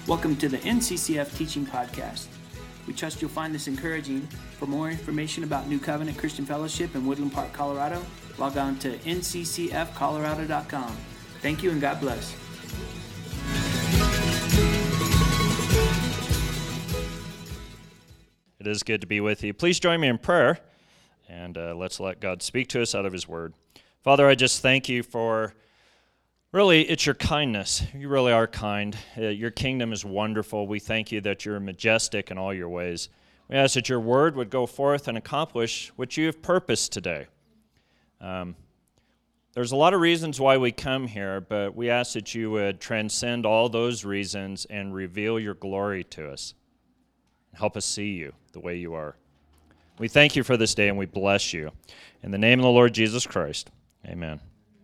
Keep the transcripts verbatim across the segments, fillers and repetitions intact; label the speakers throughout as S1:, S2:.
S1: Welcome to the N C C F Teaching Podcast. We trust you'll find this encouraging. For more information about New Covenant Christian Fellowship in Woodland Park, Colorado, log on to N C C F colorado dot com. Thank you and God bless.
S2: It is good to be with you. Please join me in prayer, and uh, let's let God speak to us out of His Word. Father, I just thank you for, really, it's your kindness. You really are kind. Uh, your kingdom is wonderful. We thank you that you're majestic in all your ways. We ask that your Word would go forth and accomplish what you have purposed today. Um, there's a lot of reasons why we come here, but we ask that you would transcend all those reasons and reveal your glory to us. Help us see you the way you are. We thank you for this day, and we bless you. In the name of the Lord Jesus Christ, amen.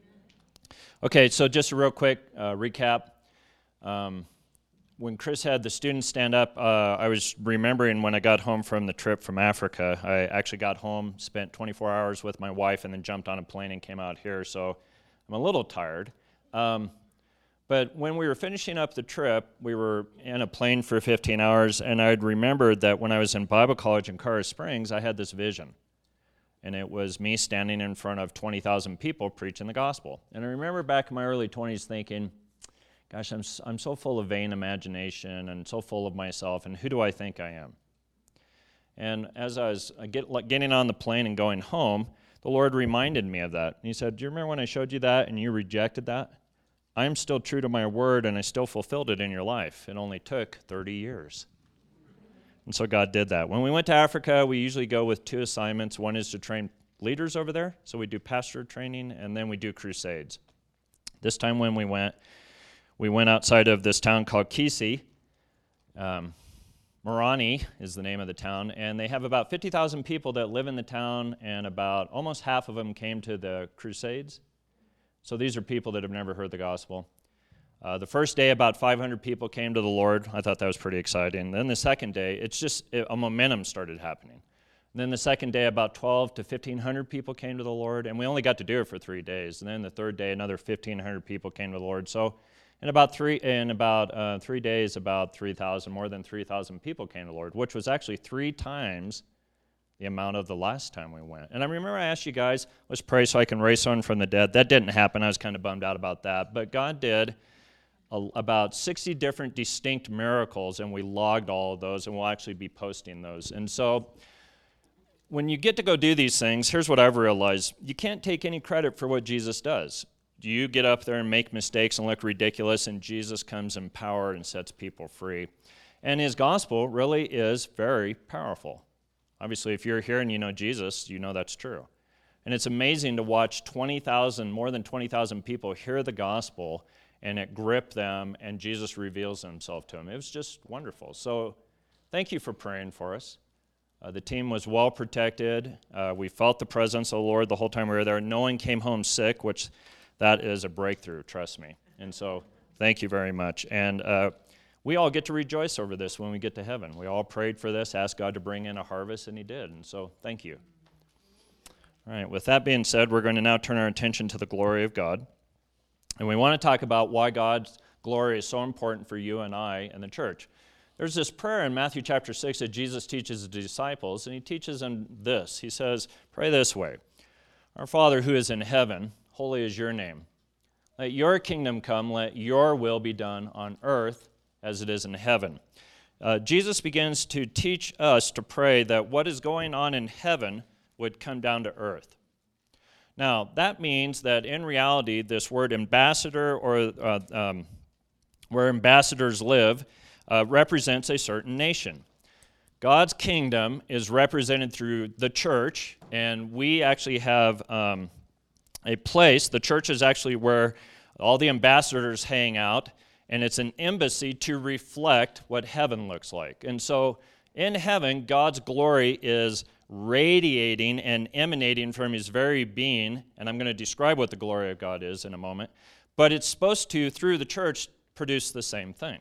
S2: Okay, so just a real quick uh, recap. Um, when Chris had the students stand up, uh, I was remembering when I got home from the trip from Africa. I actually got home, spent twenty-four hours with my wife, and then jumped on a plane and came out here, so I'm a little tired. Um, But when we were finishing up the trip, we were in a plane for fifteen hours, and I'd remembered that when I was in Bible college in Colorado Springs, I had this vision. And it was me standing in front of twenty thousand people preaching the gospel. And I remember back in my early twenties thinking, gosh, I'm, I'm so full of vain imagination and so full of myself, and who do I think I am? And as I was get, getting on the plane and going home, the Lord reminded me of that. And He said, do you remember when I showed you that and you rejected that? I'm still true to my word, and I still fulfilled it in your life. It only took thirty years. And so God did that. When we went to Africa, we usually go with two assignments. One is to train leaders over there, so we do pastor training, and then we do crusades. This time when we went, we went outside of this town called Kisi. Um, Morani is the name of the town, and they have about fifty thousand people that live in the town, and about almost half of them came to the crusades. So these are people that have never heard the gospel. Uh, the first day, about five hundred people came to the Lord. I thought that was pretty exciting. Then the second day, it's just it, a momentum started happening. And then the second day, about twelve to fifteen hundred people came to the Lord, and we only got to do it for three days. And then the third day, another fifteen hundred people came to the Lord. So in about three in about uh, three days, about three thousand, more than three thousand people came to the Lord, which was actually three times the amount of the last time we went. And I remember I asked you guys, let's pray so I can raise someone from the dead. That didn't happen. I was kind of bummed out about that. But God did a, about sixty different distinct miracles, and we logged all of those, and we'll actually be posting those. And so when you get to go do these things, here's what I've realized. You can't take any credit for what Jesus does. You get up there and make mistakes and look ridiculous, and Jesus comes in power and sets people free. And His gospel really is very powerful. Obviously, if you're here and you know Jesus, you know that's true. And it's amazing to watch twenty thousand, more than twenty thousand people hear the gospel, and it grip them, and Jesus reveals Himself to them. It was just wonderful. So thank you for praying for us. Uh, the team was well protected. Uh, we felt the presence of the Lord the whole time we were there. No one came home sick, which that is a breakthrough, trust me. And so thank you very much. And uh, we all get to rejoice over this when we get to heaven. We all prayed for this, asked God to bring in a harvest, and He did. And so, thank you. All right, with that being said, we're going to now turn our attention to the glory of God. And we want to talk about why God's glory is so important for you and I and the church. There's this prayer in Matthew chapter six that Jesus teaches His disciples, and He teaches them this. He says, pray this way, Our Father who is in heaven, holy is your name. Let your kingdom come, let your will be done on earth as it is in heaven. Uh, Jesus begins to teach us to pray that what is going on in heaven would come down to earth. Now, that means that in reality, this word ambassador, or uh, um, where ambassadors live, uh, represents a certain nation. God's kingdom is represented through the church, and we actually have um, a place. The church is actually where all the ambassadors hang out, and it's an embassy to reflect what heaven looks like. And so in heaven, God's glory is radiating and emanating from His very being, and I'm going to describe what the glory of God is in a moment, but it's supposed to, through the church, produce the same thing.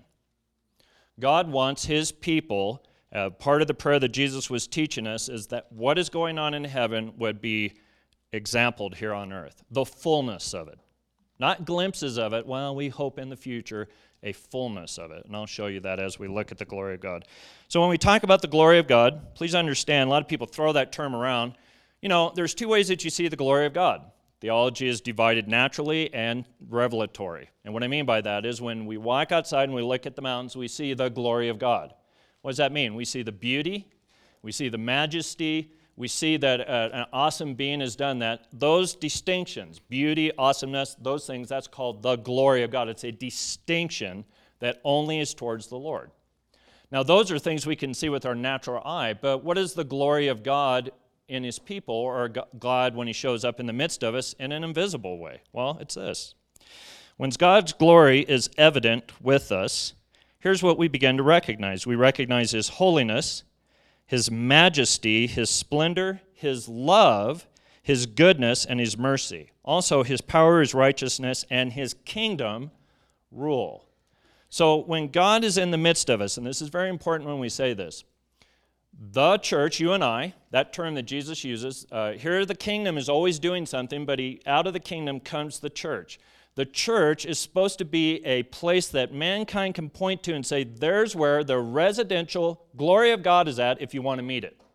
S2: God wants His people, uh, part of the prayer that Jesus was teaching us is that what is going on in heaven would be exampled here on earth, the fullness of it. Not glimpses of it, well, we hope in the future. a fullness of it. And I'll show you that as we look at the glory of God. So when we talk about the glory of God, please understand, a lot of people throw that term around. You know, there's two ways that you see the glory of God. Theology is divided naturally and revelatory. And what I mean by that is when we walk outside and we look at the mountains, we see the glory of God. What does that mean? We see the beauty, we see the majesty, we see that uh, an awesome being has done that. Those distinctions, beauty, awesomeness, those things, that's called the glory of God. It's a distinction that only is towards the Lord. Now, those are things we can see with our natural eye, but what is the glory of God in his people, or God when he shows up in the midst of us in an invisible way? Well, it's this. When God's glory is evident with us, here's what we begin to recognize. We recognize his holiness, his majesty, his splendor, his love, his goodness, and his mercy. Also, his power, his righteousness, and his kingdom rule. So when God is in the midst of us, and this is very important when we say this, the church, you and I, that term that Jesus uses, uh, here the kingdom is always doing something, but he, out of the kingdom comes the church. The church is supposed to be a place that mankind can point to and say, there's where the residential glory of God is at if you want to meet it.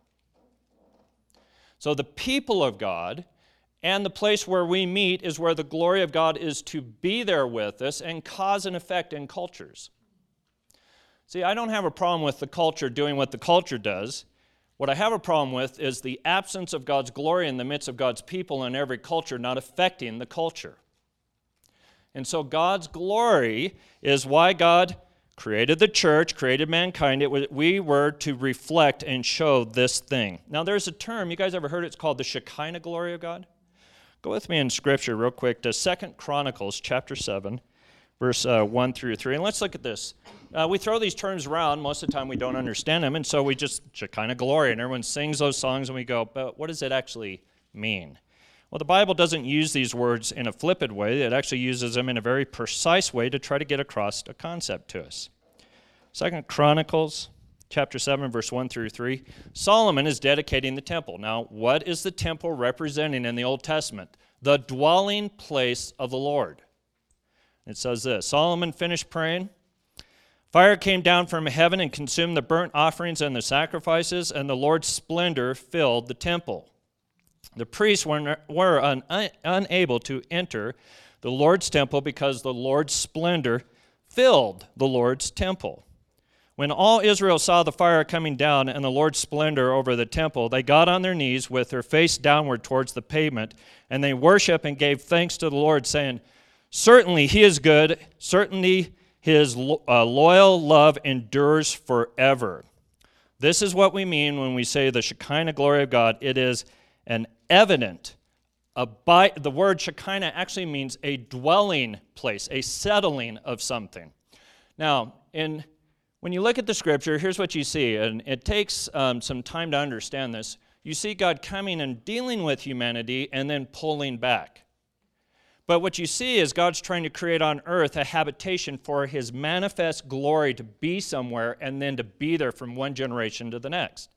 S2: So the people of God and the place where we meet is where the glory of God is to be there with us and cause an effect in cultures. See, I don't have a problem with the culture doing what the culture does. What I have a problem with is the absence of God's glory in the midst of God's people in every culture not affecting the culture. And so God's glory is why God created the church, created mankind. It was, we were to reflect and show this thing. Now there's a term, you guys ever heard it? It's called the Shekinah glory of God. Go with me in Scripture real quick to Second Chronicles chapter seven, verse uh, one through three. And let's look at this. Uh, we throw these terms around. Most of the time we don't understand them, and so we just Shekinah glory, and everyone sings those songs, and we go, but what does it actually mean? Well, the Bible doesn't use these words in a flippant way. It actually uses them in a very precise way to try to get across a concept to us. Second Chronicles chapter seven, verse one through three. Solomon is dedicating the temple. Now, what is the temple representing in the Old Testament? The dwelling place of the Lord. It says this, Solomon finished praying. Fire came down from heaven and consumed the burnt offerings and the sacrifices, and the Lord's splendor filled the temple. The priests were, were un, un, unable to enter the Lord's temple because the Lord's splendor filled the Lord's temple. When all Israel saw the fire coming down and the Lord's splendor over the temple, they got on their knees with their face downward towards the pavement, and they worshiped and gave thanks to the Lord, saying, certainly he is good, certainly his uh, loyal love endures forever. This is what we mean when we say the Shekinah glory of God. It is an evident, abide, the word Shekinah actually means a dwelling place, a settling of something. Now, in when you look at the Scripture, here's what you see, and it takes um, some time to understand this. You see God coming and dealing with humanity and then pulling back. But what you see is God's trying to create on earth a habitation for his manifest glory to be somewhere and then to be there from one generation to the next.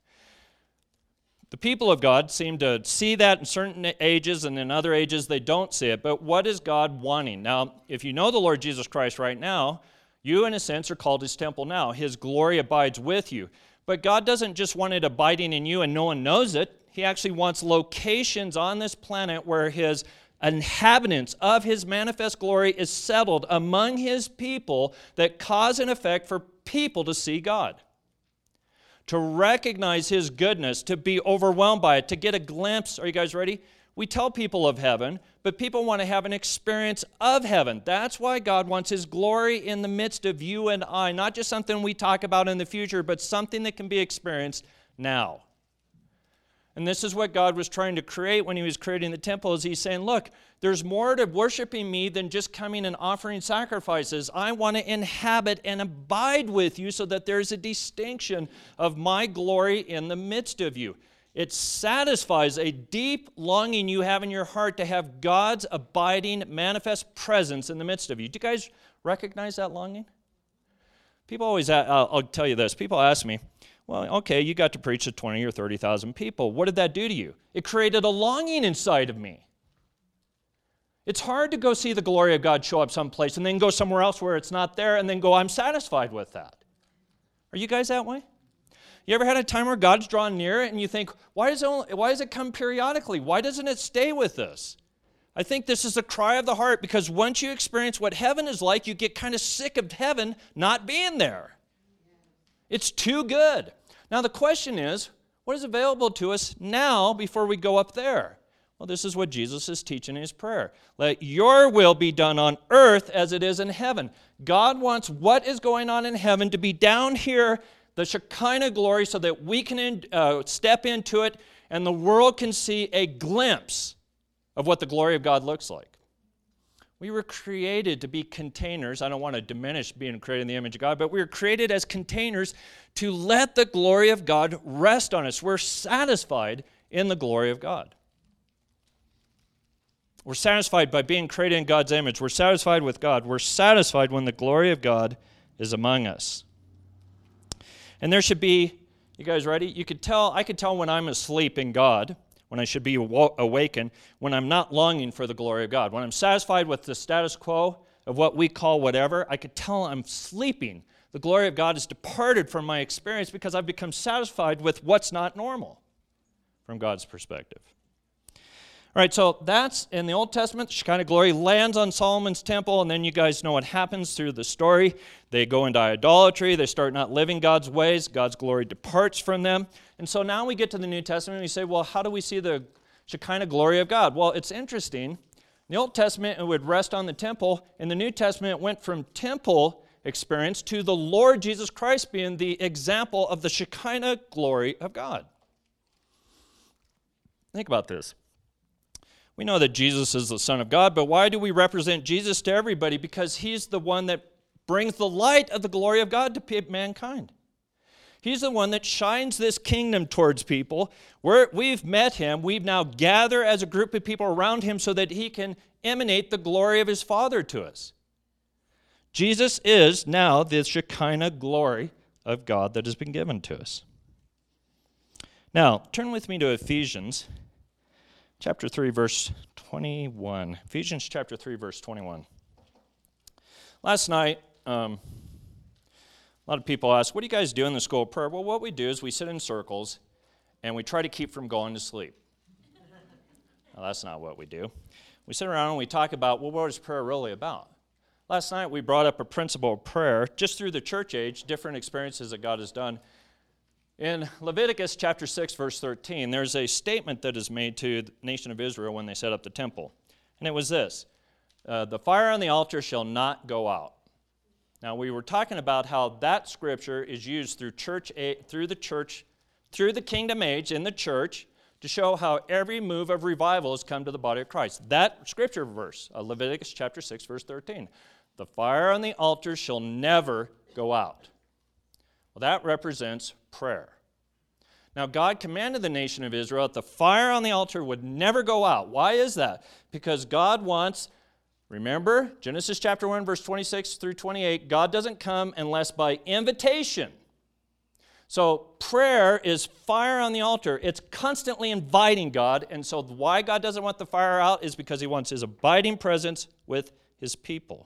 S2: The people of God seem to see that in certain ages, and in other ages they don't see it. But what is God wanting? Now, if you know the Lord Jesus Christ right now, you, in a sense, are called his temple now. His glory abides with you. But God doesn't just want it abiding in you and no one knows it. He actually wants locations on this planet where his inhabitants of his manifest glory is settled among his people that cause an effect for people to see God, to recognize his goodness, to be overwhelmed by it, to get a glimpse. Are you guys ready? We tell people of heaven, but people want to have an experience of heaven. That's why God wants his glory in the midst of you and I, not just something we talk about in the future, but something that can be experienced now. And this is what God was trying to create when he was creating the temple, is he's saying, look, there's more to worshiping me than just coming and offering sacrifices. I want to inhabit and abide with you so that there's a distinction of my glory in the midst of you. It satisfies a deep longing you have in your heart to have God's abiding, manifest presence in the midst of you. Do you guys recognize that longing? People always, I'll, I'll tell you this, people ask me, well, okay, you got to preach to twenty or thirty thousand people. What did that do to you? It created a longing inside of me. It's hard to go see the glory of God show up someplace and then go somewhere else where it's not there and then go, I'm satisfied with that. Are you guys that way? You ever had a time where God's drawn near and you think, why does it, only, why does it come periodically? Why doesn't it stay with us? I think this is a cry of the heart, because once you experience what heaven is like, you get kind of sick of heaven not being there. It's too good. Now the question is, what is available to us now before we go up there? Well, this is what Jesus is teaching in his prayer. Let your will be done on earth as it is in heaven. God wants what is going on in heaven to be down here, the Shekinah glory, so that we can uh, step into it and the world can see a glimpse of what the glory of God looks like. We were created to be containers. I don't want to diminish being created in the image of God, but we were created as containers to let the glory of God rest on us. We're satisfied in the glory of God. We're satisfied by being created in God's image. We're satisfied with God. We're satisfied when the glory of God is among us. And there should be, you guys ready? You could tell, I could tell when I'm asleep in God, when I should be awakened, when I'm not longing for the glory of God. When I'm satisfied with the status quo of what we call whatever, I could tell I'm sleeping. The glory of God has departed from my experience because I've become satisfied with what's not normal from God's perspective. All right, so that's in the Old Testament. The Shekinah glory lands on Solomon's temple, and then you guys know what happens through the story. They go into idolatry. They start not living God's ways. God's glory departs from them. And so now we get to the New Testament, and we say, well, how do we see the Shekinah glory of God? Well, it's interesting. In the Old Testament, it would rest on the temple. In the New Testament, it went from temple experience to the Lord Jesus Christ being the example of the Shekinah glory of God. Think about this. We know that Jesus is the Son of God, but why do we represent Jesus to everybody? Because he's the one that brings the light of the glory of God to mankind. He's the one that shines this kingdom towards people. We're, we've met him. We've now gathered as a group of people around him so that he can emanate the glory of his Father to us. Jesus is now the Shekinah glory of God that has been given to us. Now, turn with me to Ephesians chapter three, verse twenty-one. Ephesians chapter three, verse twenty-one. Last night, um, a lot of people ask, what do you guys do in the school of prayer? Well, what we do is we sit in circles, and we try to keep from going to sleep. Well, that's not what we do. We sit around and we talk about, well, what is prayer really about? Last night, we brought up a principle of prayer, just through the church age, different experiences that God has done. In Leviticus chapter six, verse thirteen, there's a statement that is made to the nation of Israel when they set up the temple. And it was this, uh, the fire on the altar shall not go out. Now, we were talking about how that scripture is used through church, through the church, through the kingdom age in the church to show how every move of revival has come to the body of Christ. That scripture verse, uh, Leviticus chapter six, verse thirteen, the fire on the altar shall never go out. Well, that represents prayer. Now, God commanded the nation of Israel that the fire on the altar would never go out. Why is that? Because God wants, remember, Genesis chapter one, verse twenty-six through twenty-eight, God doesn't come unless by invitation. So prayer is fire on the altar. It's constantly inviting God, and so why God doesn't want the fire out is because he wants his abiding presence with his people.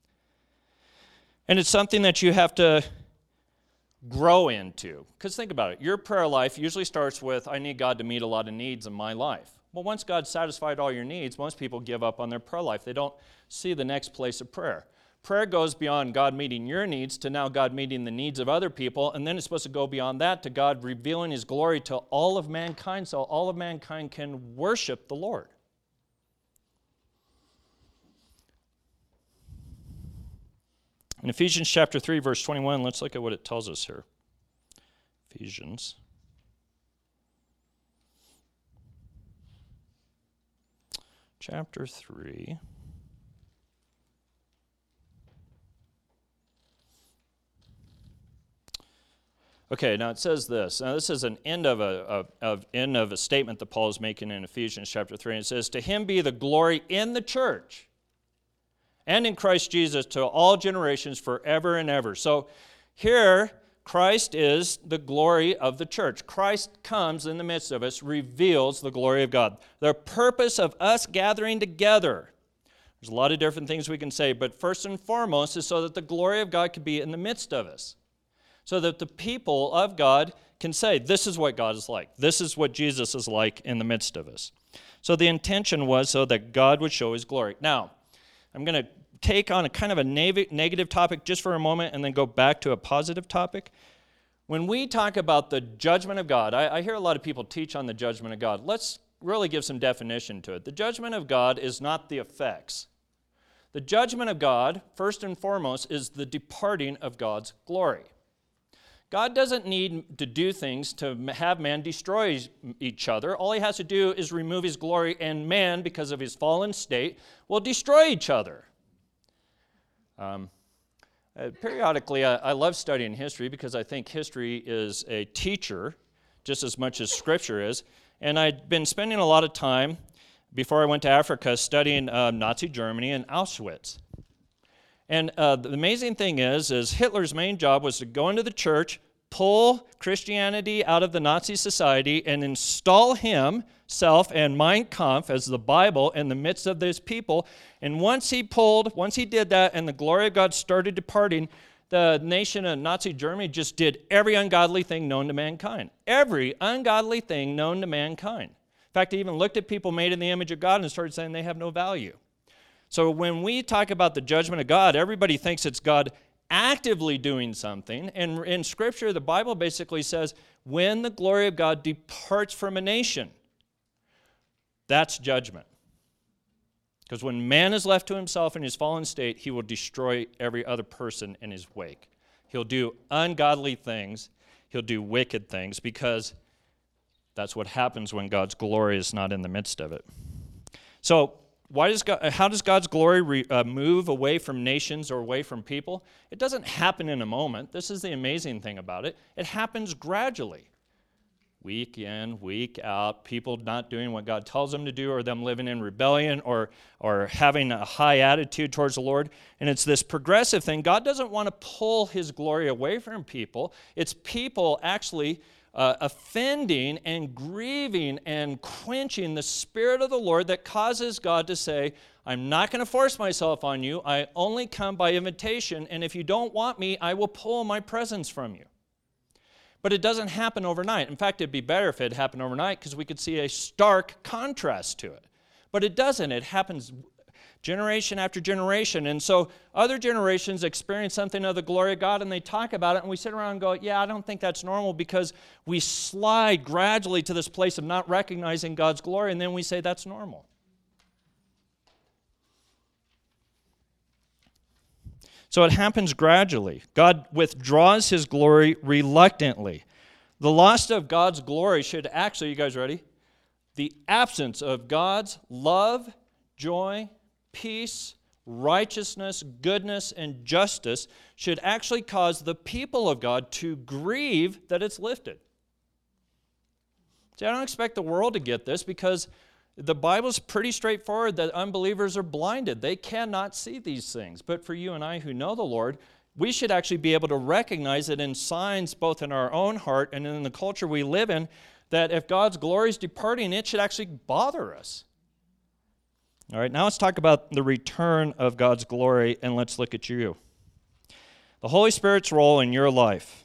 S2: And it's something that you have to grow into. Because think about it. Your prayer life usually starts with, I need God to meet a lot of needs in my life. Well, once God's satisfied all your needs, most people give up on their prayer life. They don't see the next place of prayer. Prayer goes beyond God meeting your needs to now God meeting the needs of other people, and then it's supposed to go beyond that to God revealing his glory to all of mankind so all of mankind can worship the Lord. In Ephesians chapter three, verse twenty-one, let's look at what it tells us here. Ephesians. Chapter three. Okay, now it says this. Now this is an end of a, a of end of a statement that Paul is making in Ephesians chapter three. And it says, to him be the glory in the church and in Christ Jesus to all generations forever and ever. So here, Christ is the glory of the church. Christ comes in the midst of us, reveals the glory of God. The purpose of us gathering together There's a lot of different things we can say, but first and foremost is so that the glory of God could be in the midst of us. So that the people of God can say, this is what God is like. This is what Jesus is like in the midst of us. So the intention was so that God would show his glory. Now, I'm going to take on a kind of a negative topic just for a moment and then go back to a positive topic. When we talk about the judgment of God, I, I hear a lot of people teach on the judgment of God. Let's really give some definition to it. The judgment of God is not the effects. The judgment of God, first and foremost, is the departing of God's glory. God doesn't need to do things to have man destroy each other. All he has to do is remove his glory, and man, because of his fallen state, will destroy each other. Um, uh, periodically, I, I love studying history because I think history is a teacher just as much as Scripture is. And I'd been spending a lot of time before I went to Africa studying uh, Nazi Germany and Auschwitz. And uh, the amazing thing is, is Hitler's main job was to go into the church, pull Christianity out of the Nazi society, and install himself and Mein Kampf as the Bible in the midst of this people. And once he pulled, once he did that, and the glory of God started departing, the nation of Nazi Germany just did every ungodly thing known to mankind. Every ungodly thing known to mankind. In fact, he even looked at people made in the image of God and started saying they have no value. So when we talk about the judgment of God, everybody thinks it's God actively doing something. And in Scripture, the Bible basically says, when the glory of God departs from a nation, that's judgment. Because when man is left to himself in his fallen state, he will destroy every other person in his wake. He'll do ungodly things. He'll do wicked things because that's what happens when God's glory is not in the midst of it. So, Why does God, how does God's glory re, uh, move away from nations or away from people? It doesn't happen in a moment. This is the amazing thing about it. It happens gradually. Week in, week out, people not doing what God tells them to do, or them living in rebellion, or, or having a high attitude towards the Lord. And it's this progressive thing. God doesn't want to pull his glory away from people. It's people actually Uh, offending and grieving and quenching the Spirit of the Lord that causes God to say, I'm not going to force myself on you. I only come by invitation, and if you don't want me, I will pull my presence from you. But it doesn't happen overnight. In fact, it'd be better if it happened overnight because we could see a stark contrast to it. But it doesn't. It happens generation after generation. And so other generations experience something of the glory of God, and they talk about it, and we sit around and go, yeah, I don't think that's normal, because we slide gradually to this place of not recognizing God's glory, and then we say that's normal. So it happens gradually. God withdraws his glory reluctantly. The loss of God's glory should actually, you guys ready? The absence of God's love, joy, peace, righteousness, goodness, and justice should actually cause the people of God to grieve that it's lifted. See, I don't expect the world to get this, because the Bible's pretty straightforward that unbelievers are blinded. They cannot see these things. But for you and I who know the Lord, we should actually be able to recognize it in signs both in our own heart and in the culture we live in, that if God's glory is departing, it should actually bother us. All right, now let's talk about the return of God's glory, and let's look at you. The Holy Spirit's role in your life.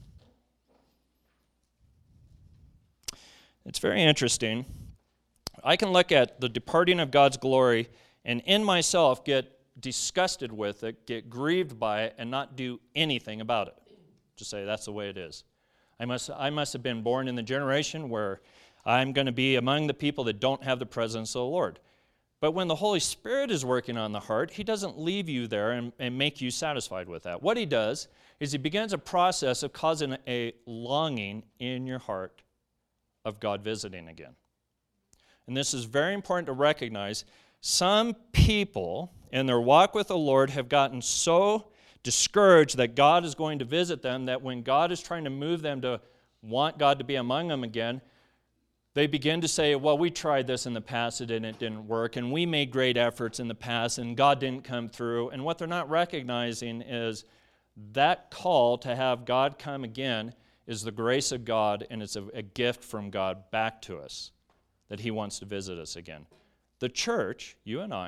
S2: It's very interesting. I can look at the departing of God's glory and in myself get disgusted with it, get grieved by it, and not do anything about it. Just say, that's the way it is. I must, I must have been born in the generation where I'm going to be among the people that don't have the presence of the Lord. But when the Holy Spirit is working on the heart, he doesn't leave you there and, and make you satisfied with that. What he does is he begins a process of causing a longing in your heart of God visiting again. And this is very important to recognize. Some people in their walk with the Lord have gotten so discouraged that God is going to visit them that when God is trying to move them to want God to be among them again, they begin to say, well, we tried this in the past and it didn't work, and we made great efforts in the past and God didn't come through. And what they're not recognizing is that call to have God come again is the grace of God, and it's a, a gift from God back to us, that he wants to visit us again. The church, you and I,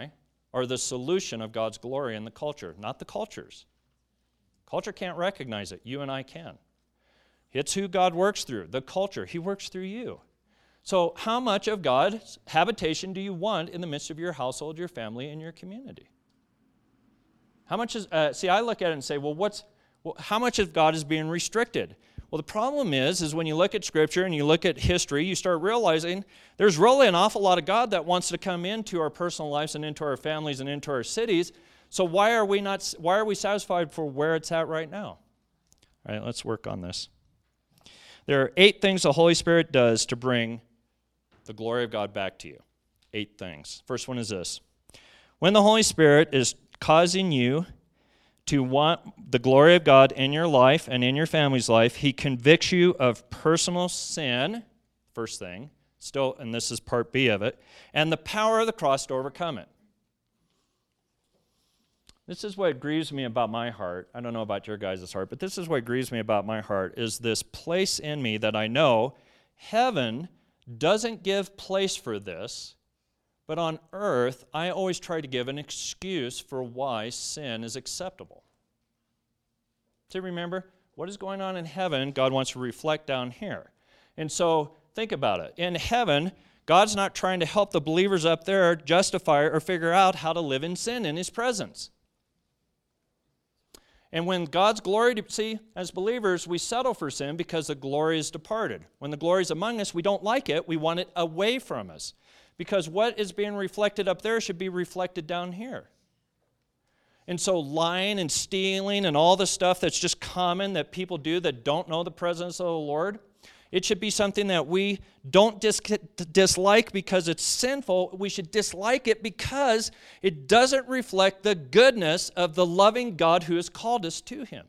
S2: are the solution of God's glory in the culture, not the cultures. Culture can't recognize it. You and I can. It's who God works through, the culture. He works through you. So how much of God's habitation do you want in the midst of your household, your family, and your community? How much is, uh, see, I look at it and say, well, what's, well, how much of God is being restricted? Well, the problem is, is when you look at Scripture and you look at history, you start realizing there's really an awful lot of God that wants to come into our personal lives and into our families and into our cities. So why are we not, why are we satisfied for where it's at right now? All right, let's work on this. There are eight things the Holy Spirit does to bring the glory of God back to you. Eight things. First one is this. When the Holy Spirit is causing you to want the glory of God in your life and in your family's life, He convicts you of personal sin, first thing, still, and this is part B of it, and the power of the cross to overcome it. This is what grieves me about my heart. I don't know about your guys' heart, but this is what grieves me about my heart, is this place in me that I know heaven doesn't give place for this, but on earth, I always try to give an excuse for why sin is acceptable. So remember, what is going on in heaven, God wants to reflect down here. And so think about it. In heaven, God's not trying to help the believers up there justify or figure out how to live in sin in His presence. And when God's glory, see, as believers, we settle for sin because the glory is departed. When the glory is among us, we don't like it. We want it away from us. Because what is being reflected up there should be reflected down here. And so lying and stealing and all the stuff that's just common that people do that don't know the presence of the Lord, it should be something that we don't dis- dislike because it's sinful. We should dislike it because it doesn't reflect the goodness of the loving God who has called us to Him.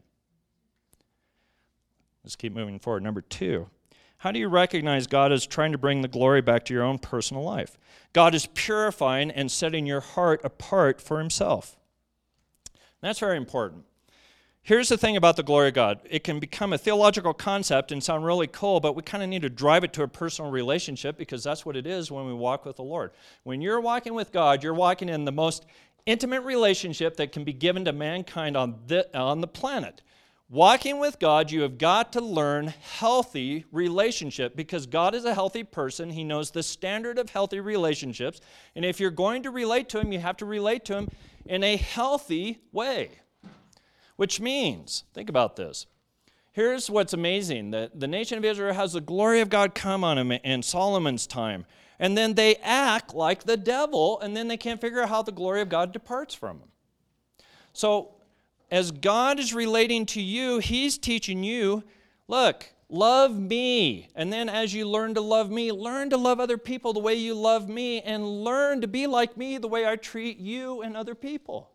S2: Let's keep moving forward. Number two, how do you recognize God is trying to bring the glory back to your own personal life? God is purifying and setting your heart apart for Himself. That's very important. Here's the thing about the glory of God. It can become a theological concept and sound really cool, but we kind of need to drive it to a personal relationship because that's what it is when we walk with the Lord. When you're walking with God, you're walking in the most intimate relationship that can be given to mankind on the, on the planet. Walking with God, you have got to learn healthy relationship because God is a healthy person. He knows the standard of healthy relationships. And if you're going to relate to Him, you have to relate to Him in a healthy way. Which means, think about this. Here's what's amazing. The, the nation of Israel has the glory of God come on them in Solomon's time. And then they act like the devil, and then they can't figure out how the glory of God departs from them. So, as God is relating to you, He's teaching you, look, love me. And then as you learn to love me, learn to love other people the way you love me, and learn to be like me the way I treat you and other people.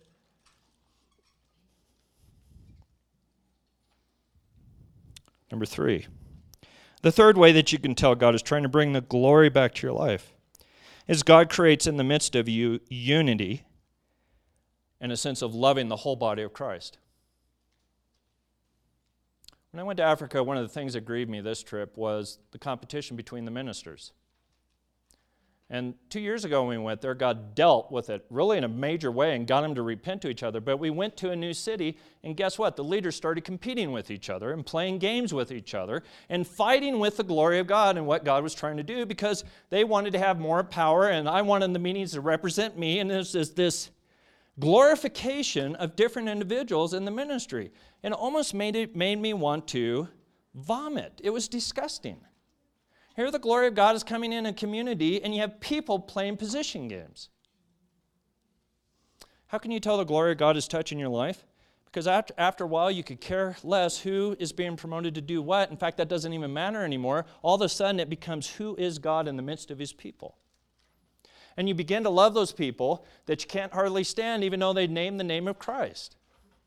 S2: Number three, the third way that you can tell God is trying to bring the glory back to your life is God creates in the midst of you unity and a sense of loving the whole body of Christ. When I went to Africa, one of the things that grieved me this trip was the competition between the ministers. And two years ago when we went there, God dealt with it really in a major way and got them to repent to each other. But we went to a new city, and guess what? The leaders started competing with each other and playing games with each other and fighting with the glory of God and what God was trying to do because they wanted to have more power, and I wanted the meetings to represent me. And there's this, this glorification of different individuals in the ministry. And it almost made, it, made me want to vomit. It was disgusting. Here the glory of God is coming in a community, and you have people playing position games. How can you tell the glory of God is touching your life? Because after, after a while, you could care less who is being promoted to do what. In fact, that doesn't even matter anymore. All of a sudden, it becomes who is God in the midst of His people. And you begin to love those people that you can't hardly stand, even though they name the name of Christ.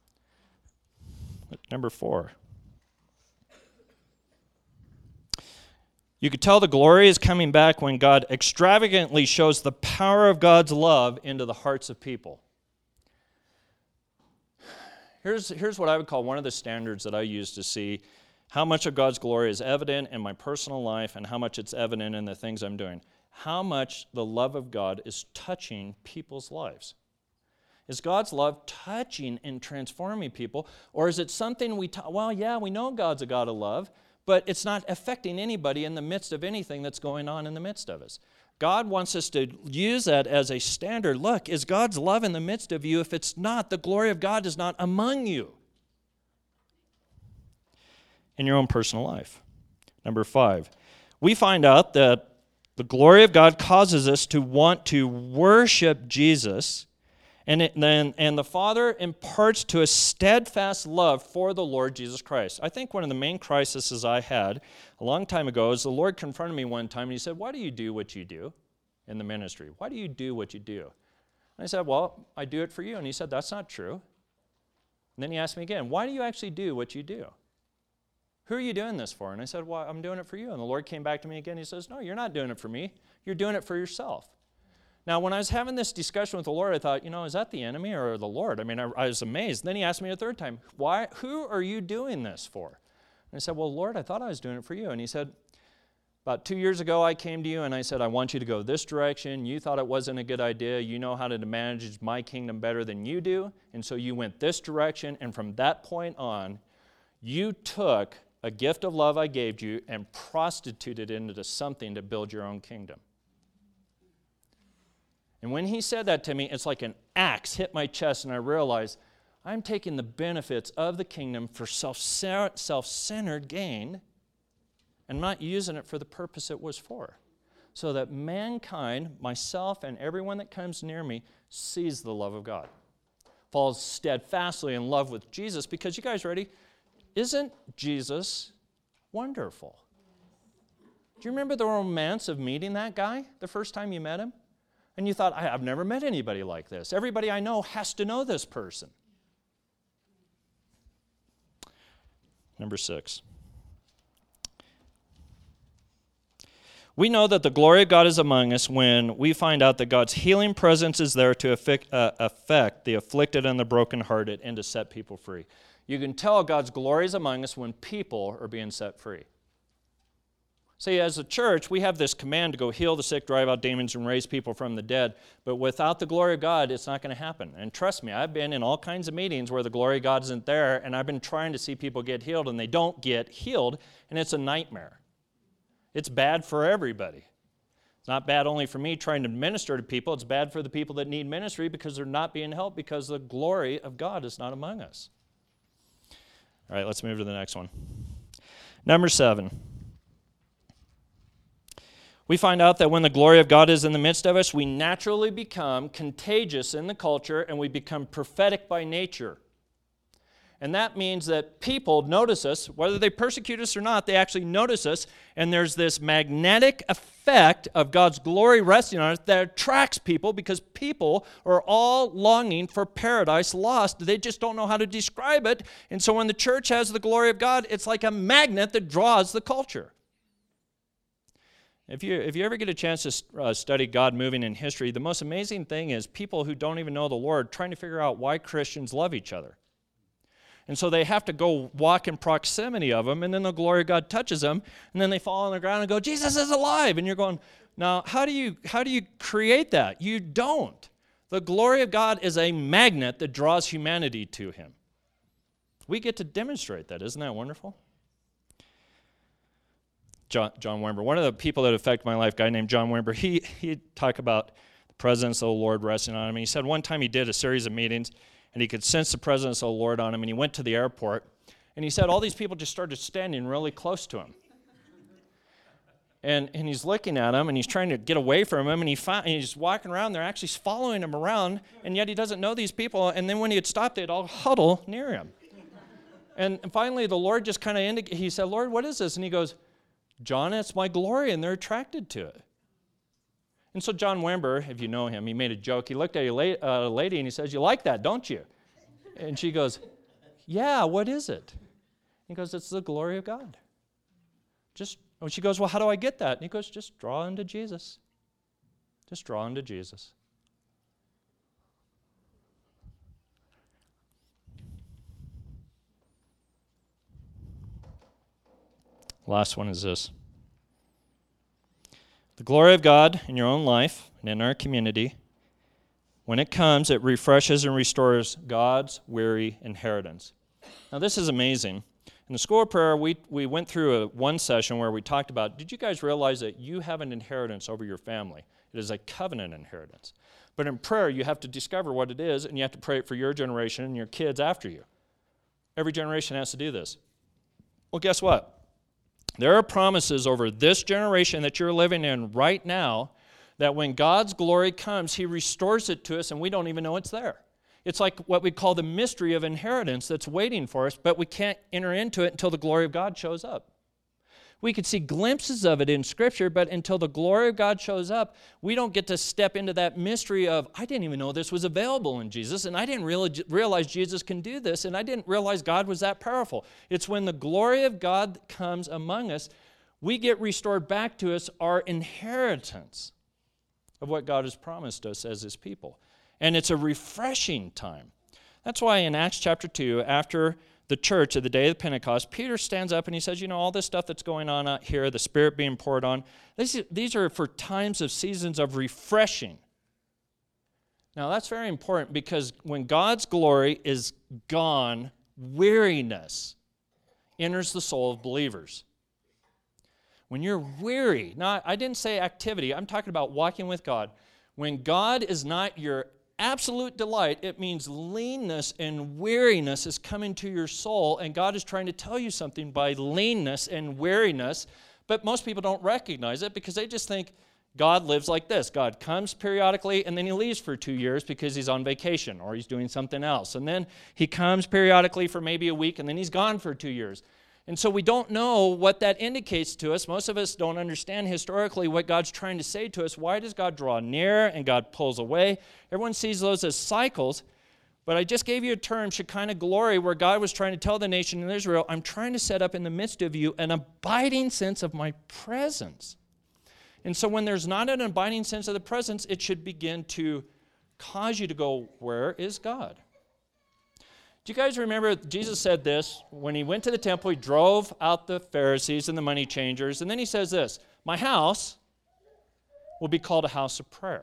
S2: Number four. You could tell the glory is coming back when God extravagantly shows the power of God's love into the hearts of people. Here's, here's what I would call one of the standards that I use to see how much of God's glory is evident in my personal life and how much it's evident in the things I'm doing. how much the love of God is touching people's lives. Is God's love touching and transforming people? Or is it something we, ta- well, yeah, we know God's a God of love, but it's not affecting anybody in the midst of anything that's going on in the midst of us. God wants us to use that as a standard. Look, is God's love in the midst of you? If it's not, the glory of God is not among you. In your own personal life. Number five, we find out that the glory of God causes us to want to worship Jesus, and it, then and the Father imparts to us steadfast love for the Lord Jesus Christ. I think one of the main crises I had a long time ago is the Lord confronted me one time and he said, why do you do what you do in the ministry? Why do you do what you do? And I said, well, I do it for you. And he said, that's not true. And then he asked me again, why do you actually do what you do? Who are you doing this for? And I said, well, I'm doing it for you. And the Lord came back to me again. He says, no, you're not doing it for me. You're doing it for yourself. Now, when I was having this discussion with the Lord, I thought, you know, is that the enemy or the Lord? I mean, I, I was amazed. Then he asked me a third time, why? Who are you doing this for? And I said, well, Lord, I thought I was doing it for you. And he said, about two years ago, I came to you and I said, I want you to go this direction. You thought it wasn't a good idea. You know how to manage my kingdom better than you do. And so you went this direction. And from that point on, you took a gift of love I gave you and prostituted it into something to build your own kingdom. And when he said that to me, it's like an axe hit my chest, and I realized I'm taking the benefits of the kingdom for self-centered gain and not using it for the purpose it was for, so that mankind, myself, and everyone that comes near me sees the love of God, falls steadfastly in love with Jesus, because you guys ready? Isn't Jesus wonderful? Do you remember the romance of meeting that guy the first time you met him? And you thought, I've never met anybody like this. Everybody I know has to know this person. Number six. We know that the glory of God is among us when we find out that God's healing presence is there to affect, uh, affect the afflicted and the brokenhearted and to set people free. You can tell God's glory is among us when people are being set free. See, as a church, we have this command to go heal the sick, drive out demons, and raise people from the dead. But without the glory of God, it's not going to happen. And trust me, I've been in all kinds of meetings where the glory of God isn't there, and I've been trying to see people get healed, and they don't get healed, and it's a nightmare. It's bad for everybody. It's not bad only for me trying to minister to people. It's bad for the people that need ministry because they're not being helped because the glory of God is not among us. All right, let's move to the next one. Number seven. We find out that when the glory of God is in the midst of us, we naturally become contagious in the culture and we become prophetic by nature. And that means that people notice us, whether they persecute us or not, they actually notice us, and there's this magnetic effect of God's glory resting on us that attracts people because people are all longing for paradise lost. They just don't know how to describe it. And so when the church has the glory of God, it's like a magnet that draws the culture. If you, if you ever get a chance to uh, study God moving in history, the most amazing thing is people who don't even know the Lord trying to figure out why Christians love each other. And so they have to go walk in proximity of them, and then the glory of God touches them, and then they fall on the ground and go, Jesus is alive. And you're going, now, how do you, how do you create that? You don't. The glory of God is a magnet that draws humanity to him. We get to demonstrate that. Isn't that wonderful? John, John Wimber, one of the people that affected my life, a guy named John Wimber, he, he'd talk about the presence of the Lord resting on him. And he said one time he did a series of meetings, and he could sense the presence of the Lord on him, and he went to the airport, and he said all these people just started standing really close to him. And, and he's looking at him, and he's trying to get away from him, and, he found, and he's walking around. They're actually following him around, and yet he doesn't know these people. And then when he had stopped, they'd all huddle near him. And, and finally, the Lord just kind of indicated, he said, Lord, what is this? And he goes, John, it's my glory, and they're attracted to it. And so John Wimber, if you know him, he made a joke. He looked at a lady, and he says, you like that, don't you? And she goes, yeah, what is it? He goes, it's the glory of God. Just, and she goes, well, how do I get that? And he goes, just draw into Jesus. Just draw into Jesus. Last one is this. The glory of God in your own life and in our community, when it comes, it refreshes and restores God's weary inheritance. Now, this is amazing. In the School of Prayer, we, we went through a, one session where we talked about, did you guys realize that you have an inheritance over your family? It is a covenant inheritance. But in prayer, you have to discover what it is, and you have to pray it for your generation and your kids after you. Every generation has to do this. Well, guess what? There are promises over this generation that you're living in right now that when God's glory comes, he restores it to us, and we don't even know it's there. It's like what we call the mystery of inheritance that's waiting for us, but we can't enter into it until the glory of God shows up. We could see glimpses of it in Scripture, but until the glory of God shows up, we don't get to step into that mystery of, I didn't even know this was available in Jesus, and I didn't really realize Jesus can do this, and I didn't realize God was that powerful. It's when the glory of God comes among us, we get restored back to us our inheritance of what God has promised us as his people. And it's a refreshing time. That's why in Acts chapter two, after the church at the day of Pentecost, Peter stands up and he says, you know, all this stuff that's going on out here, the Spirit being poured on, these, these are for times of seasons of refreshing. Now that's very important because when God's glory is gone, weariness enters the soul of believers. When you're weary, now I didn't say activity, I'm talking about walking with God. When God is not your absolute delight, it means leanness and weariness is coming to your soul, and God is trying to tell you something by leanness and weariness, but most people don't recognize it because they just think God lives like this. God comes periodically, and then he leaves for two years because he's on vacation or he's doing something else. And then he comes periodically for maybe a week, and then he's gone for two years. And so we don't know what that indicates to us. Most of us don't understand historically what God's trying to say to us. Why does God draw near and God pulls away? Everyone sees those as cycles. But I just gave you a term, Shekinah glory, where God was trying to tell the nation in Israel, I'm trying to set up in the midst of you an abiding sense of my presence. And so when there's not an abiding sense of the presence, it should begin to cause you to go, where is God? Do you guys remember Jesus said this when he went to the temple? He drove out the Pharisees and the money changers, and then he says this, my house will be called a house of prayer.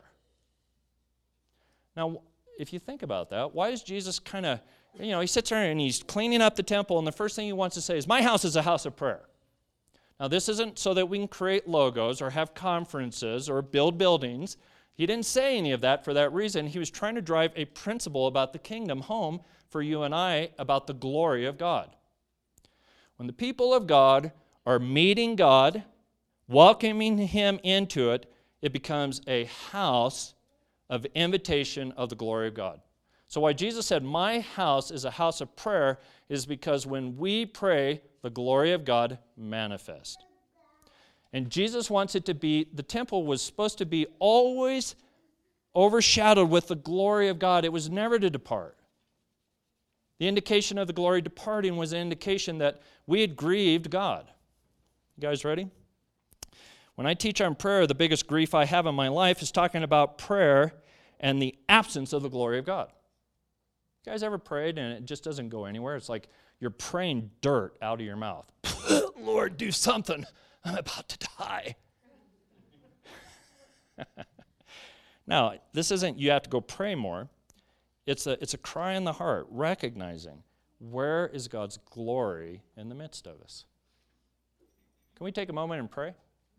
S2: Now, if you think about that, why is Jesus kind of, you know, he sits there and he's cleaning up the temple, and the first thing he wants to say is, my house is a house of prayer. Now, this isn't so that we can create logos or have conferences or build buildings. He didn't say any of that for that reason. He was trying to drive a principle about the kingdom home for you and I about the glory of God. When the people of God are meeting God, welcoming him into it, it becomes a house of invitation of the glory of God. So why Jesus said, my house is a house of prayer, is because when we pray, the glory of God manifests. And Jesus wants it to be, the temple was supposed to be always overshadowed with the glory of God. It was never to depart. The indication of the glory departing was an indication that we had grieved God. You guys ready? When I teach on prayer, the biggest grief I have in my life is talking about prayer and the absence of the glory of God. You guys ever prayed and it just doesn't go anywhere? It's like you're praying dirt out of your mouth. Lord, do something. I'm about to die. Now, this isn't you have to go pray more. It's a, it's a cry in the heart, recognizing where is God's glory in the midst of us. Can we take a moment and pray?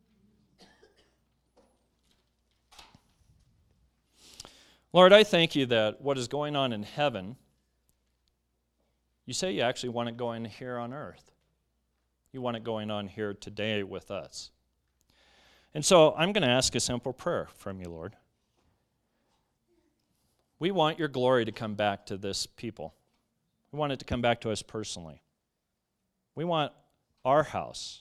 S2: Lord, I thank you that what is going on in heaven, you say you actually want it going here on earth. You want it going on here today with us. And so I'm going to ask a simple prayer from you, Lord. We want your glory to come back to this people. We want it to come back to us personally. We want our house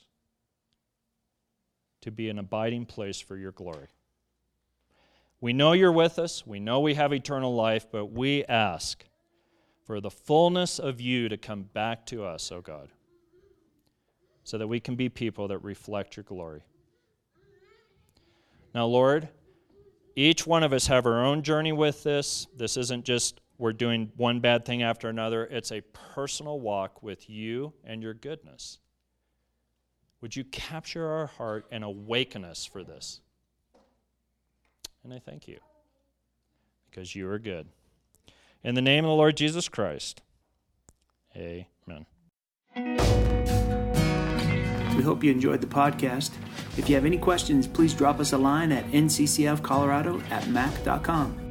S2: to be an abiding place for your glory. We know you're with us. We know we have eternal life, but we ask for the fullness of you to come back to us, O God, so that we can be people that reflect your glory. Now, Lord, each one of us have our own journey with this. This isn't just we're doing one bad thing after another. It's a personal walk with you and your goodness. Would you capture our heart and awaken us for this? and I thank you because you are good. In the name of the Lord Jesus Christ, amen.
S1: We hope you enjoyed the podcast. If you have any questions, please drop us a line at n c c f colorado at mac dot com.